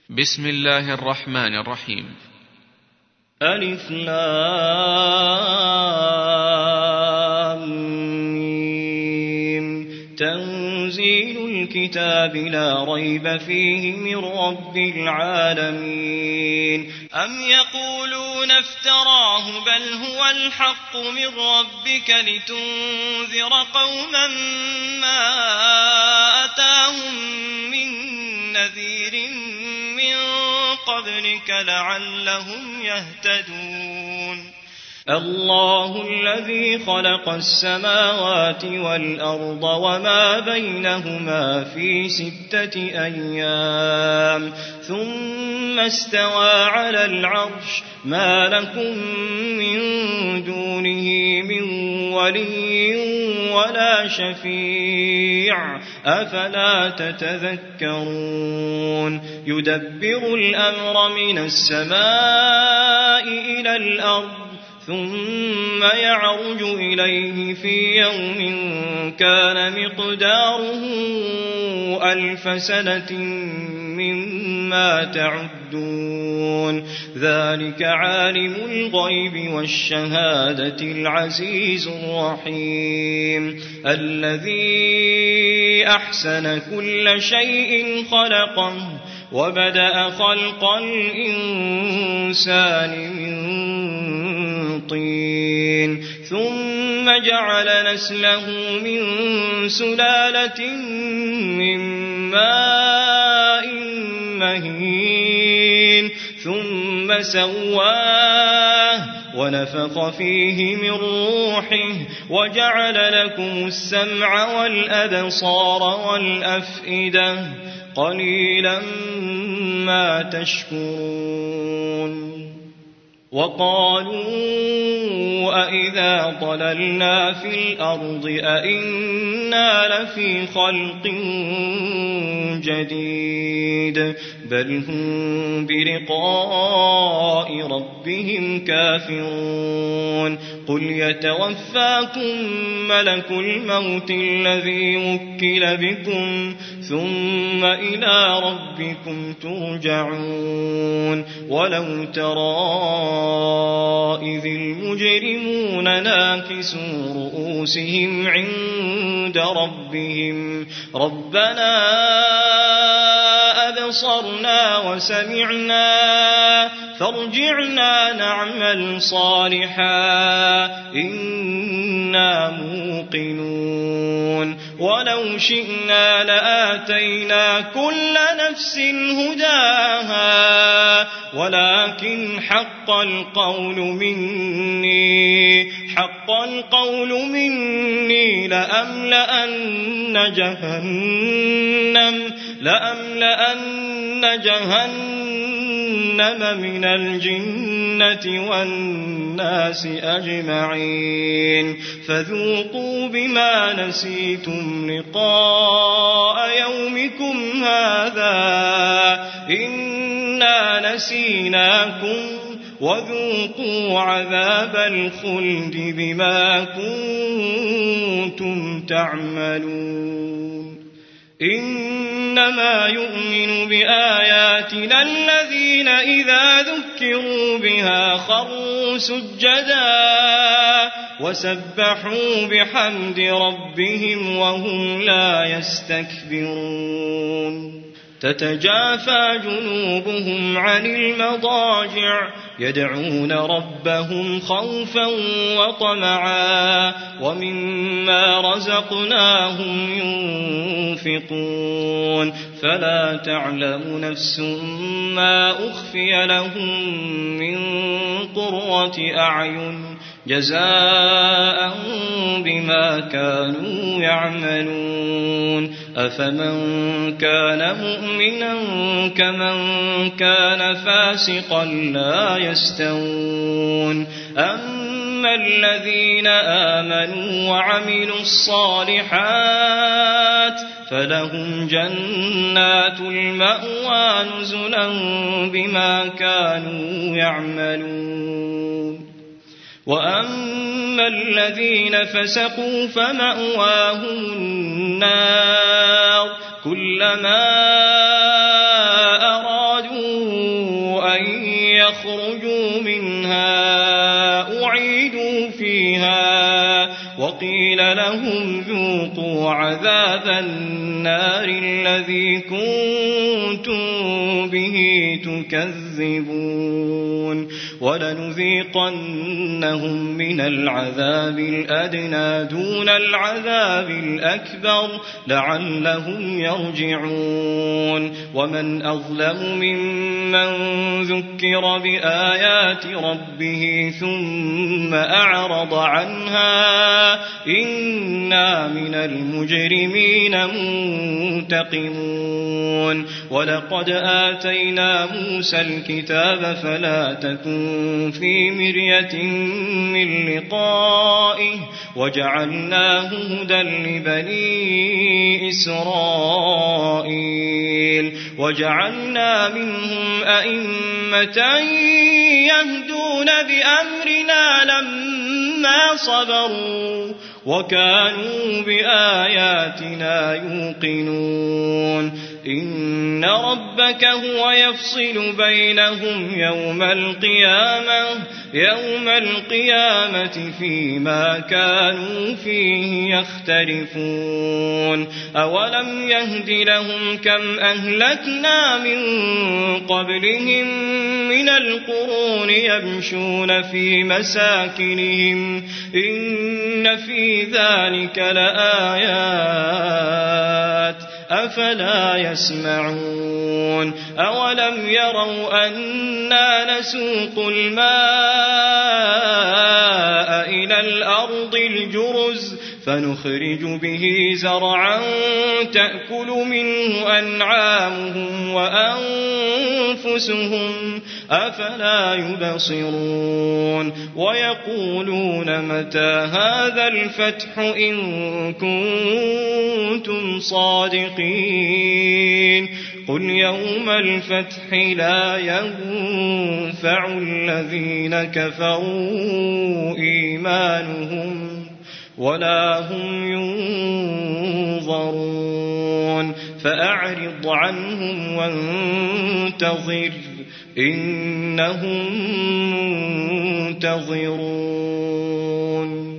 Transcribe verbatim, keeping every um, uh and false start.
بسم الله الرحمن الرحيم. ألف لام ميم. تنزيل الكتاب لا ريب فيه من رب العالمين. أم يقولون افتراه بل هو الحق من ربك لتنذر قوما ما أتاهم من نذير من قبلك لعلهم يهتدون. الله الذي خلق السماوات والأرض وما بينهما في ستة أيام ثم استوى على العرش ما لكم من دونه من ولي ولا شفيع أفلا تتذكرون. يدبر الأمر من السماء إلى الأرض ثم يعرج إليه في يوم كان مقداره ألف سنة مما تعدون. ذلك عالم الغيب والشهادة العزيز الرحيم الذي أحسن كل شيء خلقه وبدأ خلق الإنسان من طين ثم جعل نسله من سلالة من ماء مهين ثم سواه ونفخ فيه من روحه وجعل لكم السمع والأبصار والأفئدة قليلا ما تشكرون. وقالوا أئذا ضللنا في الأرض أئنا لفي خلق جديد بل هم بلقاء ربهم كافرون. قل يتوفاكم ملك الموت الذي وكل بكم ثم إلى ربكم ترجعون. ولو ترى إذ المجرمون ناكسوا رؤوسهم عند ربهم ربنا أبصرنا وسمعنا فارجعنا نعمل صالحا إنا موقنون. ولو شئنا لآتينا كل نفس هداها ولكن حق القول مني حق القول مني لأملأن جهنم لأملأن جهنم من الجنة والناس أجمعين. فذوقوا بما نسيتم لقاء يومكم هذا إنا نسيناكم وذوقوا عذاب الخلد بما كنتم تعملون. إنما يؤمن بآياتنا الذين إذا ذكروا بها خروا سجدا وسبحوا بحمد ربهم وهم لا يستكبرون. تتجافى جنوبهم عن المضاجع يدعون ربهم خوفا وطمعا ومما رزقناهم ينفقون. فلا تعلم نفس ما أخفي لهم من قرة أعين جزاء بما كانوا يعملون. أفمن كان مؤمنا كمن كان فاسقا لا يستوون. أما الذين آمنوا وعملوا الصالحات فلهم جنات المأوى نزلا بما كانوا يعملون. وأما الذين فسقوا فمأواهم النار كلما أرادوا قيل لهم ذوقوا عذاب النار الذي كنتم به تكذبون ولنذيقنهم من العذاب الأدنى دون العذاب الأكبر لعلهم يرجعون ومن أظلم ممن ذكر بآيات ربه ثم أعرض عنها إنا من المجرمين منتقمون ولقد آتينا موسى الكتاب فلا تكن في مرية من لقائه وجعلناه هدى لبني إسرائيل وجعلنا منهم أئمة يهدون بأمرنا لما صبروا وكانوا بآياتنا يوقنون إن ربك هو يفصل بينهم يوم القيامة يوم القيامة فيما كانوا فيه يختلفون أولم يهد لهم كم أهلكنا من قبلهم من القرون يمشون في مساكنهم إن في ذلك لآيات أفلا يسمعون أولم يروا أنا نسوق الماء إلى الأرض الجرز فنخرج به زرعا تأكل منه أنعامهم وأنفسهم أفلا يبصرون ويقولون متى هذا الفتح إن كنتم صادقين قل يوم الفتح لا ينفع الذين كفروا إيمانهم ولا هم ينظرون فأعرض عنهم وانتظر إنهم منتظرون